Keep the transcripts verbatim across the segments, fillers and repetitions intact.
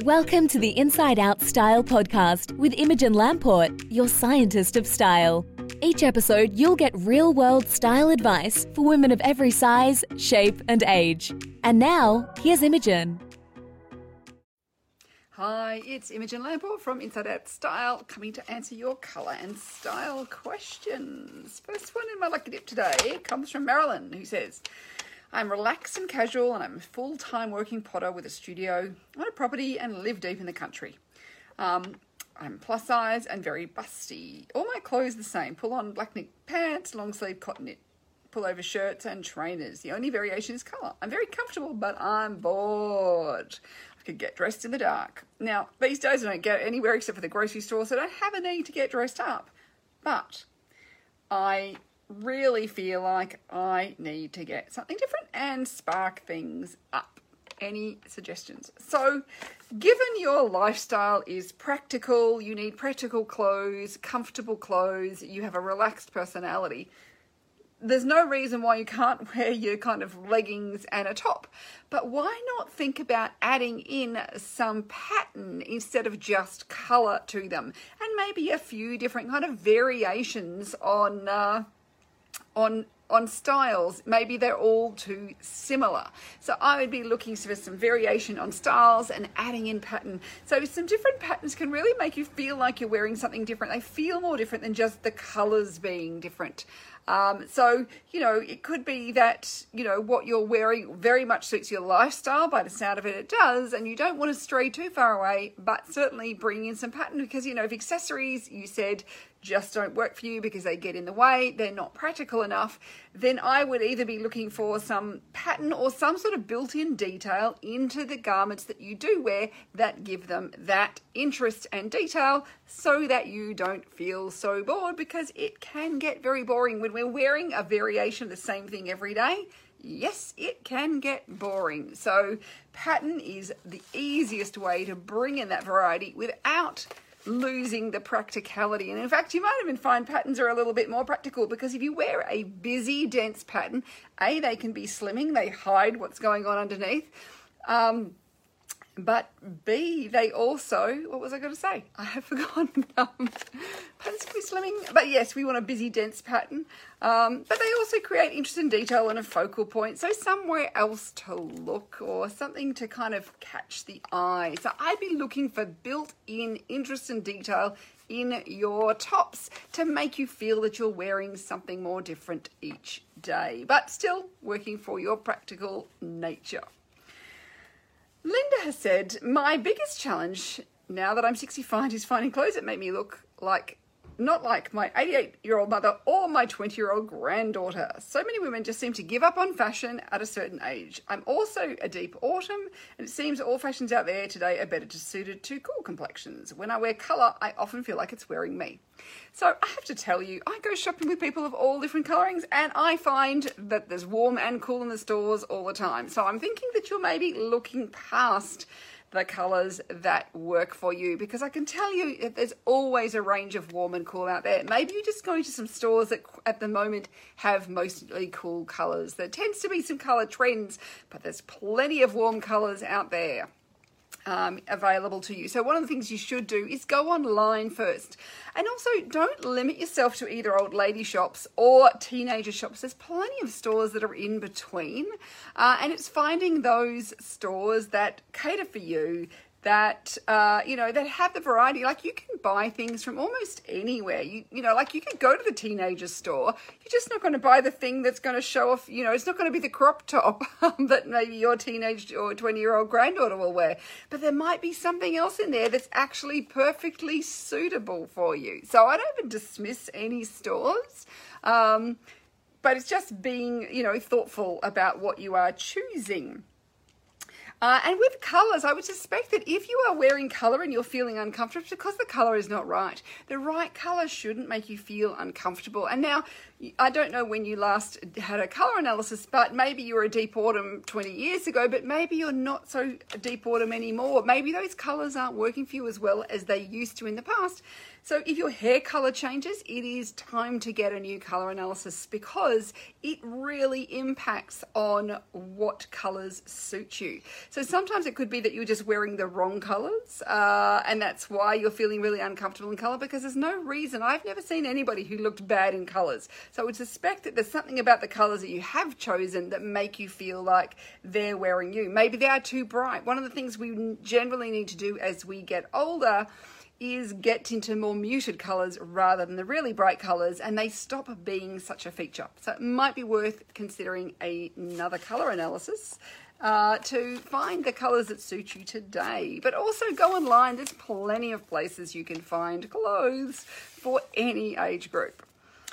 Welcome to the Inside Out Style podcast with Imogen Lamport, your scientist of style. Each episode, you'll get real-world style advice for women of every size, shape, and age. And now, here's Imogen. Hi, it's Imogen Lamport from Inside Out Style, coming to answer your colour and style questions. First one in my lucky dip today comes from Marilyn, who says, I'm relaxed and casual and I'm a full-time working potter with a studio on a property and live deep in the country. Um, I'm plus size and very busty. All my clothes the same. Pull on black knit pants, long sleeve cotton knit pullover shirts and trainers. The only variation is colour. I'm very comfortable, but I'm bored. I could get dressed in the dark. Now, these days I don't go anywhere except for the grocery store, so I don't have a need to get dressed up. But I really feel like I need to get something different and spark things up. Any suggestions? So, given your lifestyle is practical, you need practical clothes, comfortable clothes, you have a relaxed personality, there's no reason why you can't wear your kind of leggings and a top. But why not think about adding in some pattern instead of just colour to them? And maybe a few different kind of variations on uh, on on styles. Maybe they're all too similar. So I would be looking for some variation on styles and adding in pattern. So some different patterns can really make you feel like you're wearing something different. They feel more different than just the colours being different. Um, so, you know, it could be that, you know, what you're wearing very much suits your lifestyle. By the sound of it, it does. And you don't want to stray too far away, but certainly bring in some pattern because, you know, if accessories, you said, just don't work for you because they get in the way, they're not practical enough, then I would either be looking for some pattern or some sort of built-in detail into the garments that you do wear that give them that interest and detail so that you don't feel so bored, because it can get very boring when we're wearing a variation of the same thing every day. Yes, it can get boring. So pattern is the easiest way to bring in that variety without losing the practicality. And in fact, you might even find patterns are a little bit more practical, because if you wear a busy, dense pattern, A, they can be slimming, they hide what's going on underneath. Um, but B, they also, what was I going to say? I have forgotten. Um, patterns can be slimming, but yes, we want a busy, dense pattern. Um, but they also create interest and detail and a focal point, so somewhere else to look or something to kind of catch the eye. So I'd be looking for built-in interest and detail in your tops to make you feel that you're wearing something more different each day, but still working for your practical nature. Linda has said, my biggest challenge now that I'm sixty-five is finding clothes that make me look like, not like my eighty-eight-year-old mother or my twenty-year-old granddaughter. So many women just seem to give up on fashion at a certain age. I'm also a deep autumn, and it seems all fashions out there today are better suited to cool complexions. When I wear colour, I often feel like it's wearing me. So I have to tell you, I go shopping with people of all different colourings, and I find that there's warm and cool in the stores all the time. So I'm thinking that you're maybe looking past the colours that work for you, because I can tell you that there's always a range of warm and cool out there. Maybe you're just going to some stores that at the moment have mostly cool colours. There tends to be some colour trends, but there's plenty of warm colours out there Um, available to you. So one of the things you should do is go online first. And also don't limit yourself to either old lady shops or teenager shops. There's plenty of stores that are in between. Uh, and it's finding those stores that cater for you, that, uh, you know, that have the variety. Like you can buy things from almost anywhere. You, you know, like you could go to the teenager store. You're just not going to buy the thing that's going to show off, you know, it's not going to be the crop top that maybe your teenage or twenty-year-old granddaughter will wear. But there might be something else in there that's actually perfectly suitable for you. So I don't even dismiss any stores. Um, but it's just being, you know, thoughtful about what you are choosing. Uh, and with colours, I would suspect that if you are wearing colour and you're feeling uncomfortable, it's because the colour is not right. The right colour shouldn't make you feel uncomfortable. And now, I don't know when you last had a colour analysis, but maybe you were a deep autumn twenty years ago, but maybe you're not so deep autumn anymore. Maybe those colours aren't working for you as well as they used to in the past. So if your hair color changes, it is time to get a new color analysis because it really impacts on what colors suit you. So sometimes it could be that you're just wearing the wrong colors uh, and that's why you're feeling really uncomfortable in color, because there's no reason. I've never seen anybody who looked bad in colors. So I would suspect that there's something about the colors that you have chosen that make you feel like they're wearing you. Maybe they are too bright. One of the things we generally need to do as we get older is get into more muted colours rather than the really bright colours, and they stop being such a feature. So it might be worth considering a, another colour analysis uh, to find the colours that suit you today. But also go online, there's plenty of places you can find clothes for any age group.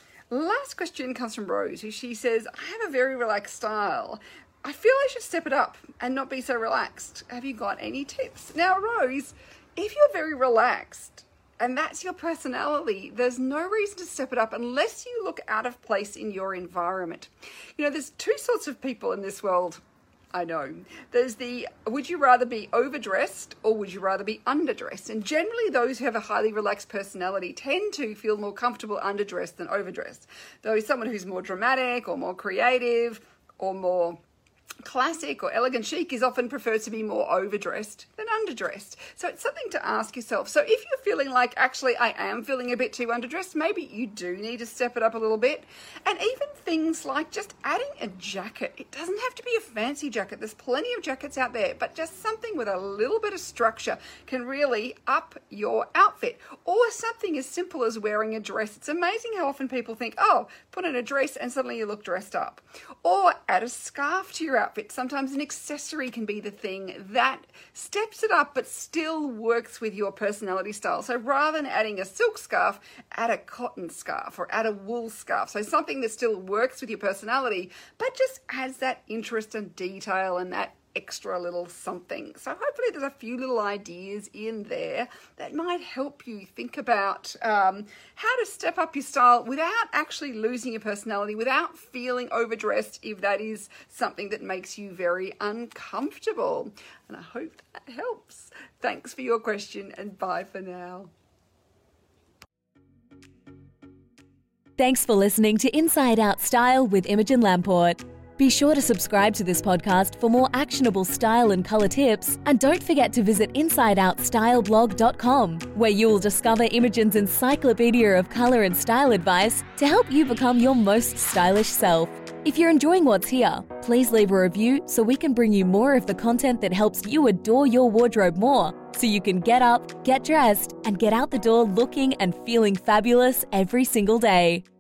Last question comes from Rose, who she says, I have a very relaxed style. I feel I should step it up and not be so relaxed. Have you got any tips? Now, Rose, if you're very relaxed and that's your personality, there's no reason to step it up unless you look out of place in your environment. You know, there's two sorts of people in this world, I know. There's the, would you rather be overdressed or would you rather be underdressed? And generally those who have a highly relaxed personality tend to feel more comfortable underdressed than overdressed. Though someone who's more dramatic or more creative or more classic or elegant chic is often preferred to be more overdressed than underdressed. So it's something to ask yourself. So if you're feeling like, actually, I am feeling a bit too underdressed, maybe you do need to step it up a little bit. And even things like just adding a jacket. It doesn't have to be a fancy jacket. There's plenty of jackets out there, but just something with a little bit of structure can really up your outfit. Or something as simple as wearing a dress. It's amazing how often people think, oh, put on a dress and suddenly you look dressed up. Or add a scarf to your outfit. Sometimes an accessory can be the thing that steps it up but still works with your personality style. So rather than adding a silk scarf, add a cotton scarf or add a wool scarf. So something that still works with your personality but just adds that interest and detail and that extra little something. So hopefully there's a few little ideas in there that might help you think about um, how to step up your style without actually losing your personality, without feeling overdressed if that is something that makes you very uncomfortable. And I hope that helps. Thanks for your question and bye for now. Thanks for listening to Inside Out Style with Imogen Lamport. Be sure to subscribe to this podcast for more actionable style and colour tips, and don't forget to visit inside out style blog dot com, where you'll discover Imogen's encyclopedia of colour and style advice to help you become your most stylish self. If you're enjoying what's here, please leave a review so we can bring you more of the content that helps you adore your wardrobe more, so you can get up, get dressed, and get out the door looking and feeling fabulous every single day.